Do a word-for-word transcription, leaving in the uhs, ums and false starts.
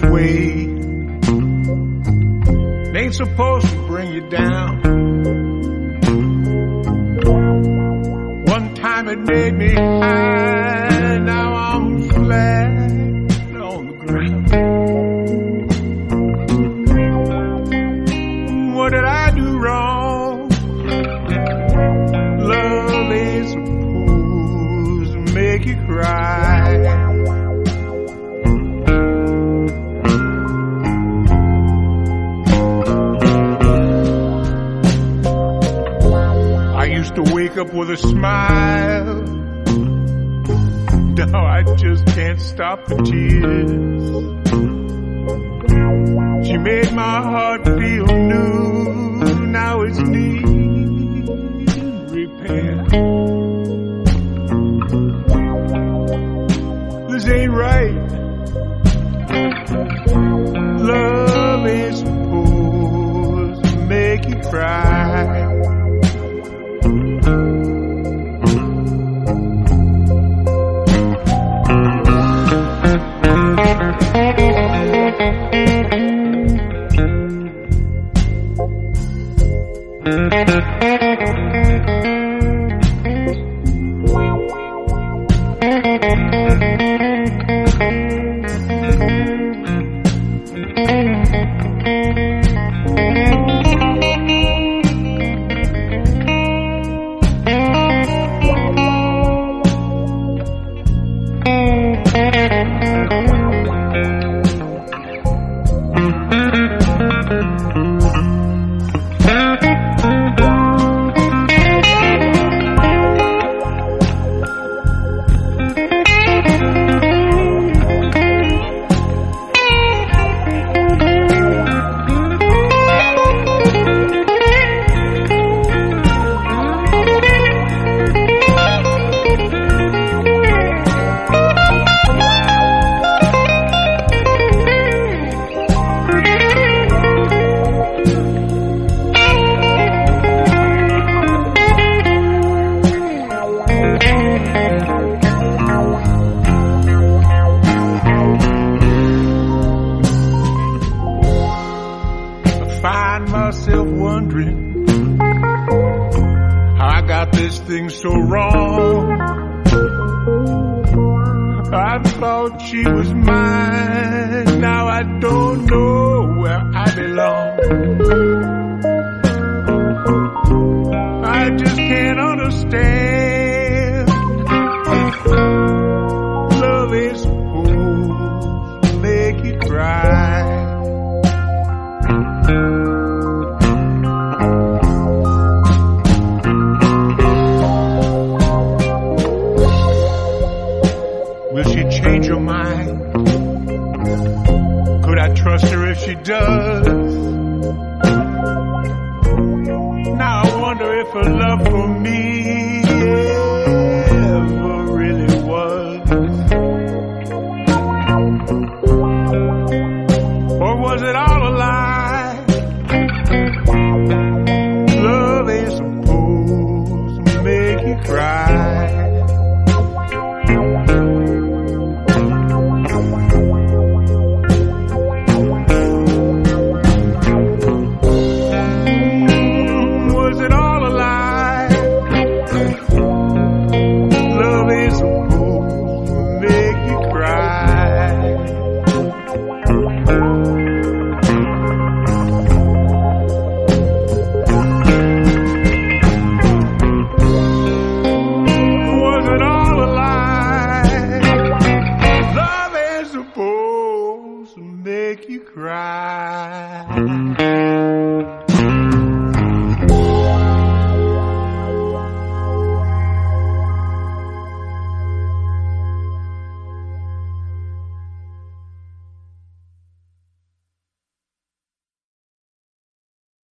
way. It ain't supposed to bring you down. One time it made me high, now I'm flat on the ground. What did I do wrong? Love ain't supposed to make you cry. I used to wake up with a smile. Now I just can't stop the tears. She made my heart feel new. Now it's need repair. This ain't right. Love ain't supposed to make you cry. Find myself wondering how I got this thing so wrong. I thought she was mine, now I don't know where I belong. I just can't understand. Love is supposed to make you cry. Will she change her mind? Could I trust her if she does? Now I wonder if her love for me